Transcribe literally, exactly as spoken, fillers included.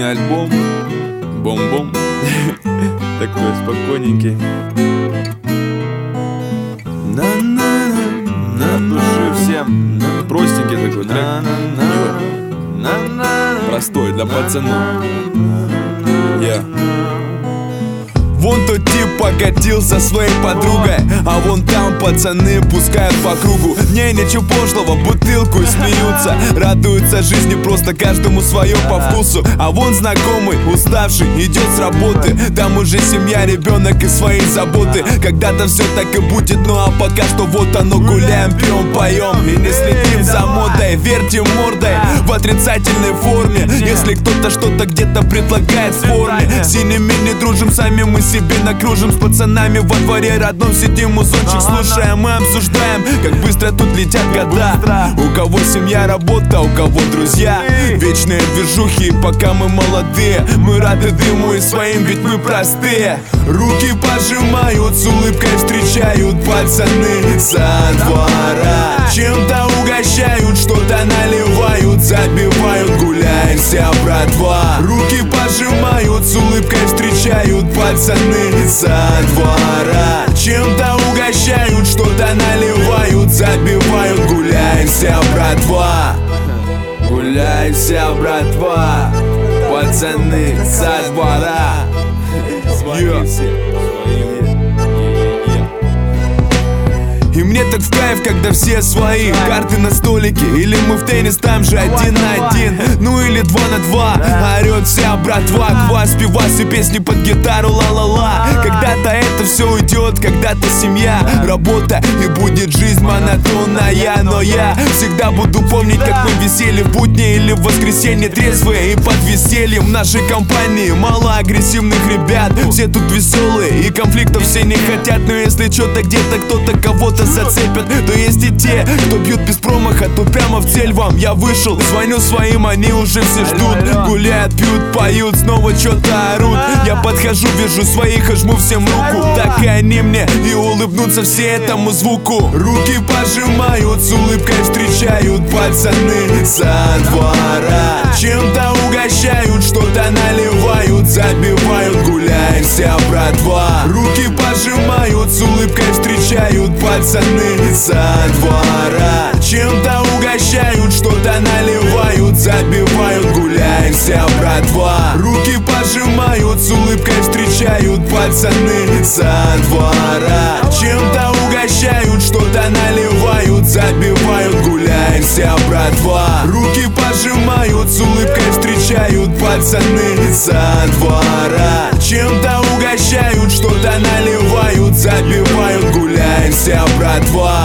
сегодня альбом Бом-бом. Такой спокойненький. От души всем. Простенький такой трек. Простой для пацанов. Я Вон тот тип покатил со своей подругой, а вон там пацаны пускают по кругу. Не, ничего пошлого, бутылку и смеются. Радуются жизни, просто каждому свое по вкусу. А вон знакомый, уставший, идет с работы. Там уже семья, ребенок и свои заботы. Когда-то все так и будет, ну а пока что вот оно, гуляем, пьем, поем и не следим за модой. Вертим мордой в отрицательной форме. Если кто-то что-то где-то предлагает в форме, синими не дружим, сами мы себе накружим. С пацанами во дворе родном сидим, музончик слушаем и обсуждаем, как быстро тут летят года. У кого семья, работа, у кого друзья. Вечные движухи, пока мы молодые. Мы рады дыму и своим, ведь мы простые. Руки пожимают, с улыбкой встречают пацаны со двора. Чем-то угощают, что-то наливают, забивают, гуляем вся братва. Руки пожимают, с улыбкой встречают пацаны со двора. Чем-то угощают, что-то наливают, забивают, гуляем вся братва. Гуляем вся братва, пацаны со двора. свои все. И мне так в кайф, когда все свои. Карты на столике, или мы в теннис, там же один на один. Ну или два на два, орёт вся братва. Квас, пивас и песни под гитару, ла-ла-ла. Когда-то это все уйдет, когда-то семья, работа и будет жизнь монотонная. Но я всегда буду помнить, как мы висели в будни или в воскресенье, трезвые и под весельем. В нашей компании мало агрессивных ребят. Все тут веселые и конфликтов все не хотят. Но если что-то где-то кто-то кого-то зацепят, то есть и те, кто бьют без промаха, тут прямо в цель вам. Я вышел, звоню своим, они уже все ждут. Гуляют, пьют, поют, снова что-то орут. Я подхожу, вижу своих и жму всем руку. Так и они мне и улыбнутся все этому звуку. Руки пожимают, с улыбкой встречают пацаны со двора. Чем-то угощают, что-то наливают, забивают, гуляем вся братва. Руки пожимают, с улыбкой встречают пацаны со двора. Чем-то угощают, что-то наливают, забивают, гуляем вся братва. Руки пожимают, с улыбкой встречают пацаны со двора. Чем-то угощают, что-то наливают, забивают, гуляем вся братва. Руки пожимают, с улыбкой встречают пацаны со двора. Чем-то угощают, что-то наливают, забивают, гуляем вся братва.